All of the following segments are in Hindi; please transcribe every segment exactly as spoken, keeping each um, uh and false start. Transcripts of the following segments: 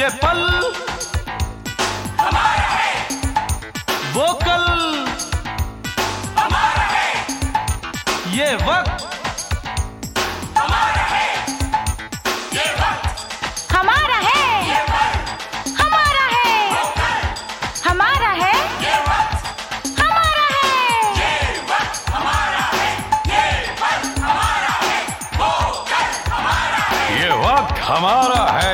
पल हमारा है, वो कल हमारा है, ये वक्त हमारा है, ये वक्त हमारा है, ये पल हमारा है, वो कल हमारा है, ये वक्त हमारा है, ये वक्त हमारा है, ये पल हमारा है, वो कल हमारा है। ये वक्त हमारा है।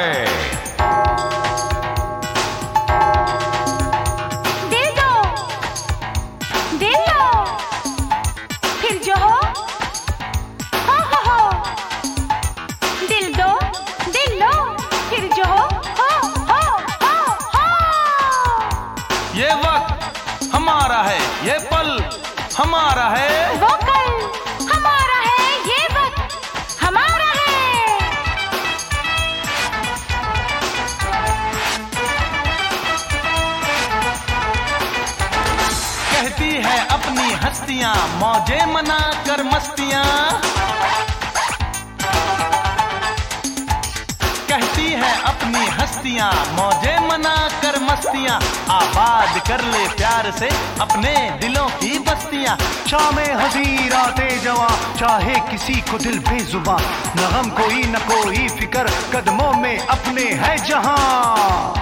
दिल दो, दिल लो, फिर जो हो हो हो हो। दिल दो, दिल लो, फिर जो हो हो हो हो हो। ये वक्त हमारा है, ये पल हमारा है। वो कल हमारा है, ये वक्त हमारा है। कहती है अपनी हस्तियां मौजे मना कर मस्तियां, कहती है अपनी हस्तियां मौजे मना कर मस्तियां, आबाद कर ले प्यार से अपने दिलों की बस्तियां। शामे हज़ीर आते जवां चाहे किसी को दिल बेजुबां, न गम कोई न कोई फिकर कदमों में अपने है जहां।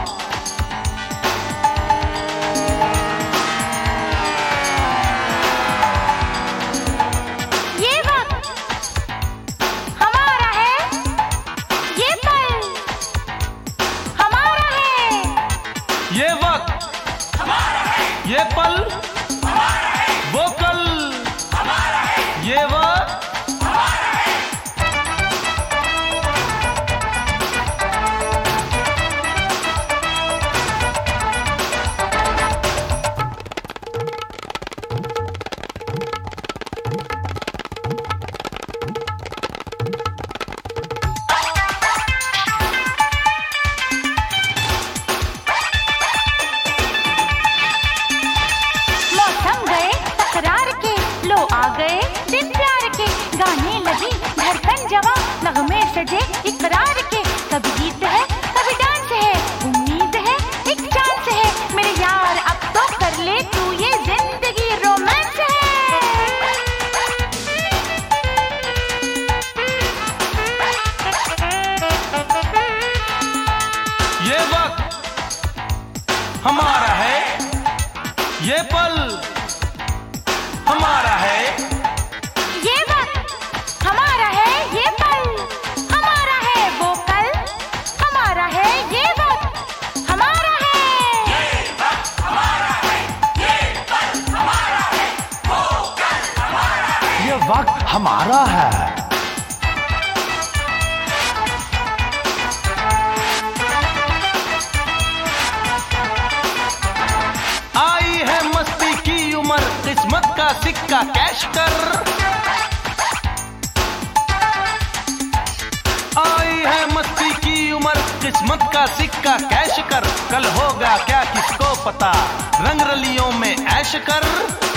ये वक्त हमारा है, ये पल हमारा है। ये वक्त हमारा है, ये पल हमारा है, वो कल हमारा है, ये वक्त हमारा है। मौसम गए तकरार के, लो आ गए दिन प्यार के, गाने लगी धड़कन जवां, नगमे सजे इकरार के। कभी गीत है कभी डांस है, उम्मीद है एक चांस है, मेरे यार अब तो कर ले तू ये जिंदगी रोमांस है। ये वक्त हमारा है, ये पल हमारा है। ये वक्त हमारा है, ये पल हमारा है, वो कल हमारा है, ये वक्त हमारा है। ये वक्त हमारा है, ये पल हमारा है, वो कल हमारा है। ये वक्त हमारा है। आई है मस्ती की उम्र, किस्मत का सिक्का कैश कर। आई है मस्ती की उम्र, किस्मत का सिक्का कैश कर। कल होगा क्या किसको पता, रंग रलियों में ऐश कर।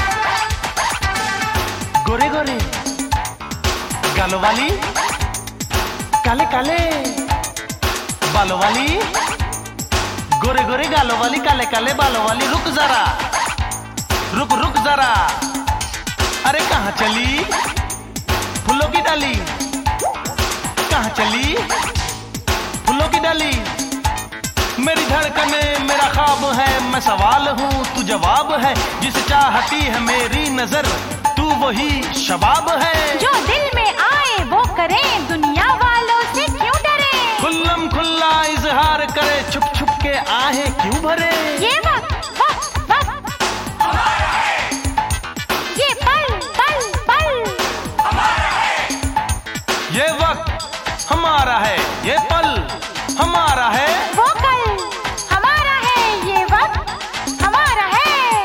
गोरे गोरे गालों वाली, काले काले बालों वाली, गोरे गोरे गालों वाली, काले काले बालों वाली, रुक जरा, रुक रुक जरा। अरे कहाँ चली फूलों की डाली, कहाँ चली फूलों की डाली। मेरी धड़कने मेरा ख्वाब है, मैं सवाल हूँ तू जवाब है। जिसे चाहती है मेरी नजर, तू वही शबाब है। जो दिल में आए वो करें, दुनिया वालों से क्यों डरे। खुल्लम खुल्ला इजहार करे, छुप छुप के आहे क्यों भरे। ये वक्त वक्त वक्त हमारा है, ये पल पल पल हमारा है, ये वक्त हमारा है, ये पल हमारा है। वो कल हमारा है, ये वक्त हमारा है।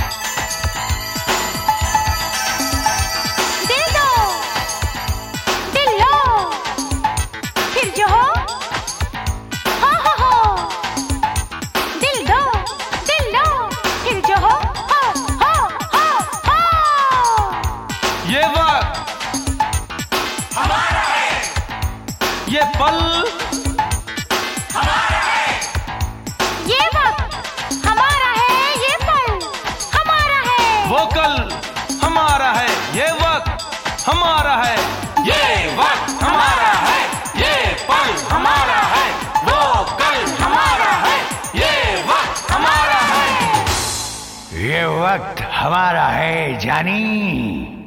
दिल दो, दिल लो, फिर जो हो हो हो हो। दिल दो, दिल लो, फिर जो हो हो हो हो हो। ये वक्त हमारा है, ये पल हमारा है, ये वक्त हमारा है जानी।